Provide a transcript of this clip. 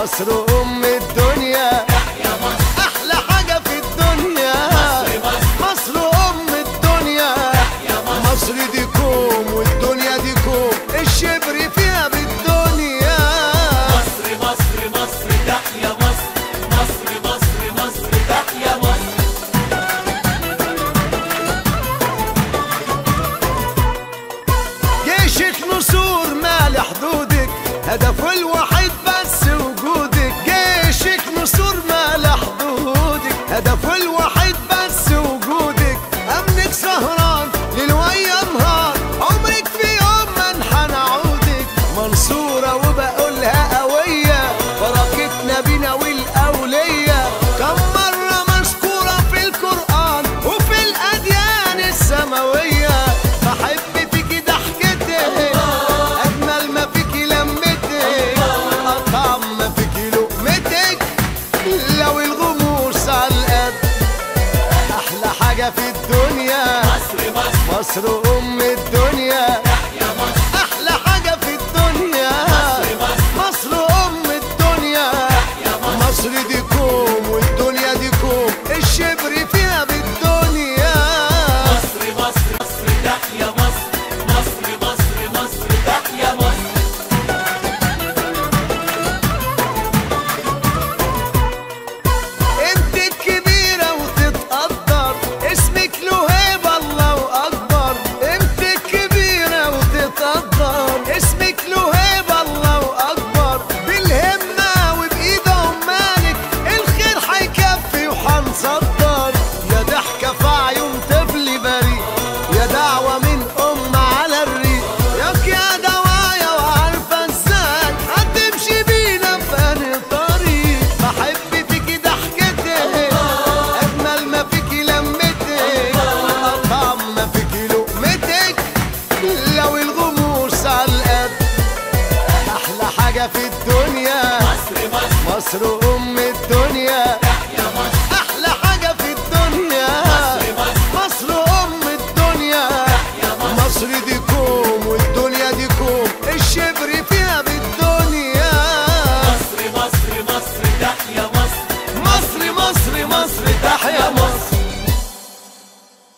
مصر أم الدنيا، تحيا مصر، أحلى حاجة في الدنيا. مصر أم الدنيا، تحيا مصر، مصر دي كوم والدنيا دي كوم، الشبر فيها بالدنيا. مصر مصر مصر تحيا مصر، مصر مصر مصر تحيا مصر. جيشك نسور مال حدودك، هدفه الوحيد بس وجودك. جيشك نسور مال حدودك، هدفه الوحيد بس وجودك. أمنك سهران ليل ويا نهار، عمرك في يوم ما انحنى عودك. منصورة وبقولها قوية، بركتنا بينا والأولية. كم مرة مذكورة في القرآن وفي الأديان السماوية. بحب فيكي ضحكتك، أجمل ما فيكي لمتك، أطعم ما فيكي لقمتك. لو الغموس على القد، أحلى حاجة في الدنيا. مصر مصر، مصر أم الدنيا، تحيا مصر، أحلى حاجة في الدنيا. مصر أم الدنيا، تحيا مصر، مصر دي كوم والدنيا دي كوم، الشبر فيها بالدنيا. مصر مصر مصر تحيا مصر، مصر مصر مصر تحيا مصر. انت الكبيرة وتتقدر، اسمك له هيبة الله أكبر. انت الكبيرة وتتقدر، اسمك له هيبة الله أكبر. بالهمة وبإيد عمالك، الخير حيكفي وحنصدر. يا ضحكة في عيون طفل بريء، يا دعوة من أم على الريق. ياك يا دوايا وعارفة ازاي هتمشي بينا في أنهي طريق. بحب فيكي ضحكتك، أجمل ما فيكي لمتك، أطعم ما فيكي لقمتك. لو الغموس على القد، أحلى حاجة في الدنيا. مصر مصر، مصر أم الدنيا،